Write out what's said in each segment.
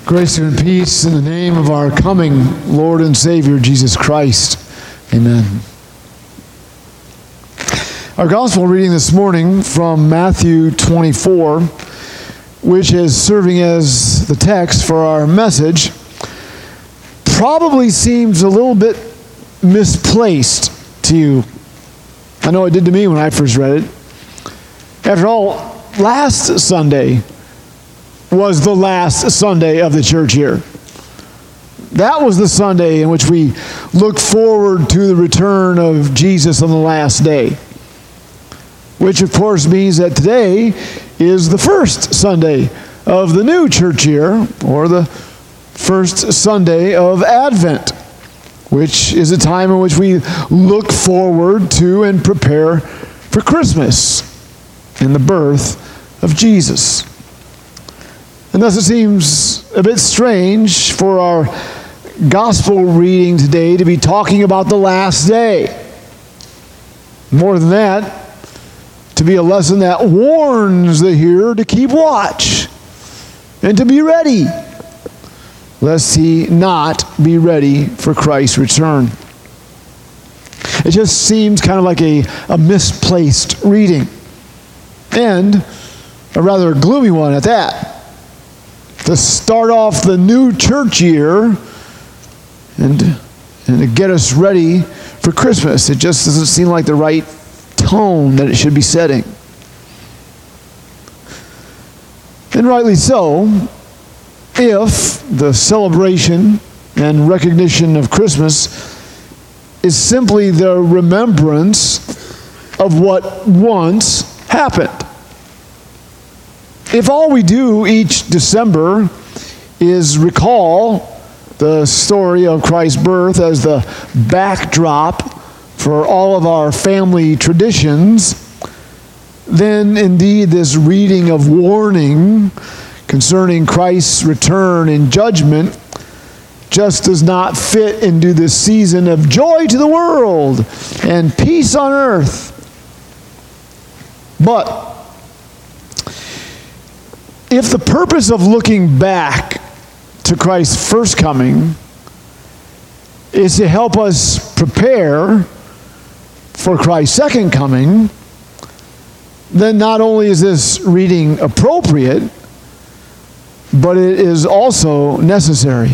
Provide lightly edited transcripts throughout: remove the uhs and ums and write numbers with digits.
Grace and peace in the name of our coming Lord and Savior, Jesus Christ. Amen. Our gospel reading this morning from Matthew 24, which is serving as the text for our message, probably seems a little bit misplaced to you. I know it did to me when I first read it. After all, last Sunday was the last Sunday of the church year. That was the Sunday in which we look forward to the return of Jesus on the last day, which of course means that today is the first Sunday of the new church year, or the first Sunday of Advent, which is a time in which we look forward to and prepare for Christmas and the birth of Jesus. And thus it seems a bit strange for our gospel reading today to be talking about the last day. More than that, to be a lesson that warns the hearer to keep watch and to be ready, lest he not be ready for Christ's return. It just seems kind of like a misplaced reading, and a rather gloomy one at that. To start off the new church year and to get us ready for Christmas. It just doesn't seem like the right tone that it should be setting. And rightly so, if the celebration and recognition of Christmas is simply the remembrance of what once happened. If all we do each December is recall the story of Christ's birth as the backdrop for all of our family traditions, then indeed this reading of warning concerning Christ's return and judgment just does not fit into this season of joy to the world and peace on earth. But if the purpose of looking back to Christ's first coming is to help us prepare for Christ's second coming, then not only is this reading appropriate, but it is also necessary.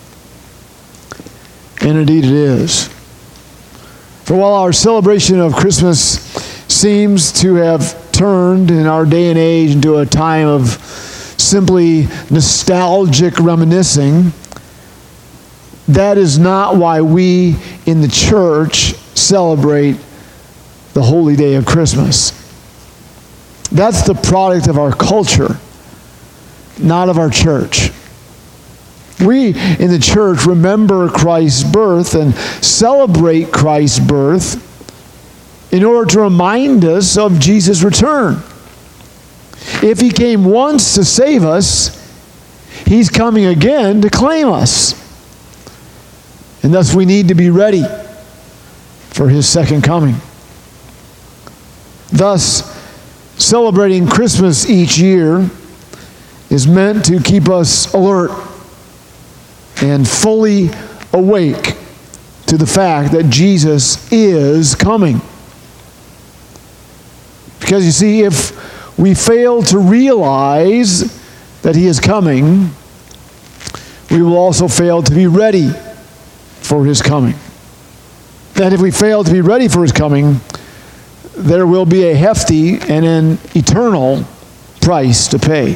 And indeed it is. For while our celebration of Christmas seems to have turned in our day and age into a time of simply nostalgic reminiscing, that is not why we in the church celebrate the holy day of Christmas. That's the product of our culture, not of our church. We in the church remember Christ's birth and celebrate Christ's birth in order to remind us of Jesus' return. If he came once to save us, he's coming again to claim us. And thus we need to be ready for his second coming. Thus, celebrating Christmas each year is meant to keep us alert and fully awake to the fact that Jesus is coming. Because you see, if we fail to realize that he is coming, we will also fail to be ready for his coming. And if we fail to be ready for his coming, there will be a hefty and an eternal price to pay.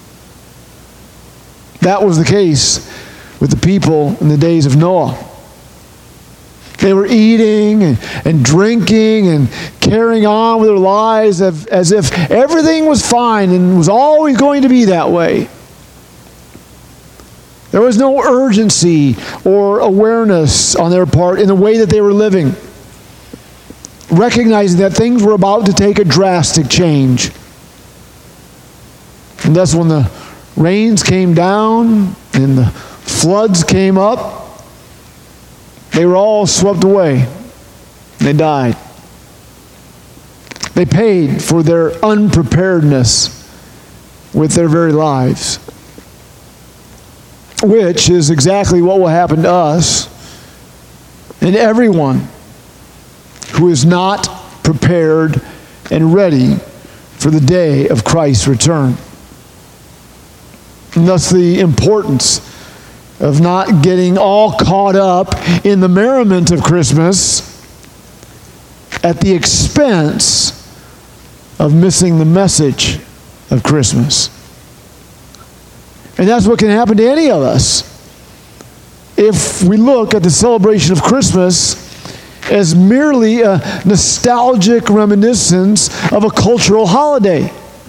That was the case with the people in the days of Noah. They were eating and drinking and carrying on with their lives as if everything was fine and was always going to be that way. There was no urgency or awareness on their part in the way that they were living, recognizing that things were about to take a drastic change. And that's when the rains came down and the floods came up. They were all swept away. They died. They paid for their unpreparedness with their very lives. which is exactly what will happen to us and everyone who is not prepared and ready for the day of Christ's return. And thus the importance of not getting all caught up in the merriment of Christmas at the expense of missing the message of Christmas. And that's what can happen to any of us if we look at the celebration of Christmas as merely a nostalgic reminiscence of a cultural holiday,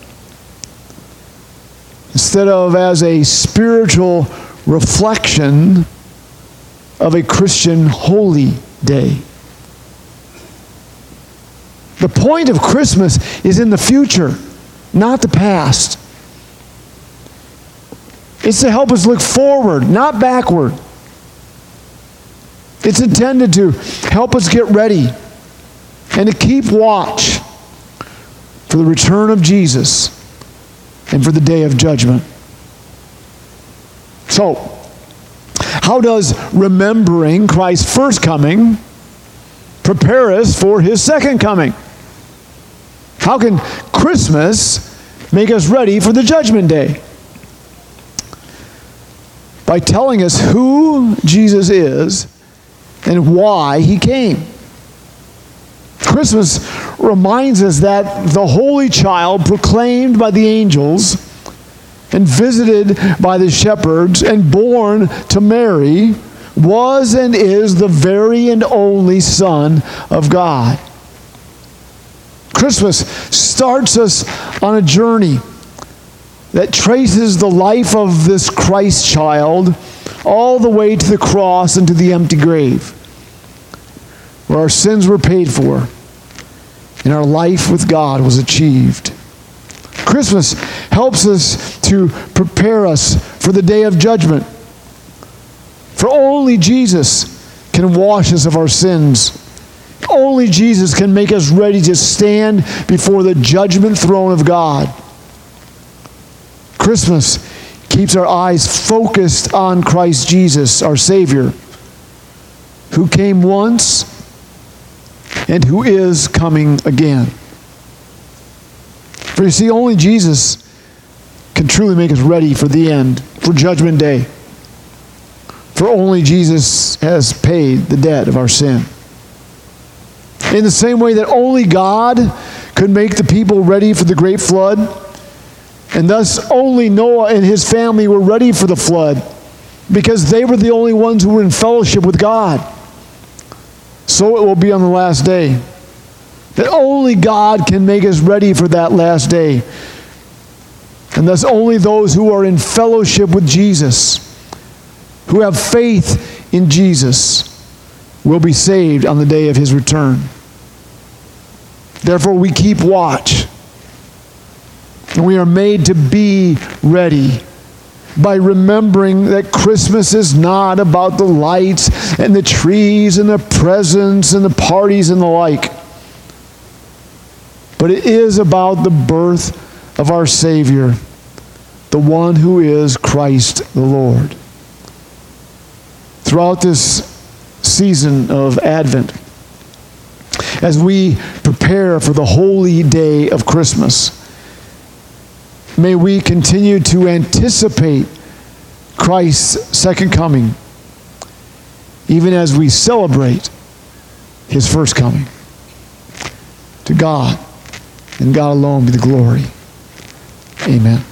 instead of as a spiritual reflection of a Christian holy day. The point of Christmas is in the future, not the past. It's to help us look forward, not backward. It's intended to help us get ready and to keep watch for the return of Jesus and for the day of judgment. So, how does remembering Christ's first coming prepare us for His second coming? How can Christmas make us ready for the judgment day? By telling us who Jesus is and why He came. Christmas reminds us that the Holy Child proclaimed by the angels and visited by the shepherds and born to Mary was and is the very and only Son of God. Christmas starts us on a journey that traces the life of this Christ child all the way to the cross and to the empty grave, where our sins were paid for and our life with God was achieved. Christmas helps us to prepare us for the day of judgment. For only Jesus can wash us of our sins. Only Jesus can make us ready to stand before the judgment throne of God. Christmas keeps our eyes focused on Christ Jesus, our Savior, who came once and who is coming again. For you see, only Jesus can truly make us ready for the end, for Judgment Day. For only Jesus has paid the debt of our sin. In the same way that only God could make the people ready for the great flood, and thus only Noah and his family were ready for the flood, because they were the only ones who were in fellowship with God. So it will be on the last day. That only God can make us ready for that last day. And thus only those who are in fellowship with Jesus, who have faith in Jesus, will be saved on the day of His return. Therefore we keep watch. And we are made to be ready by remembering that Christmas is not about the lights and the trees and the presents and the parties and the like. But it is about the birth of our Savior, the one who is Christ the Lord. Throughout this season of Advent, as we prepare for the holy day of Christmas, may we continue to anticipate Christ's second coming, even as we celebrate His first coming. To God and God alone be the glory. Amen.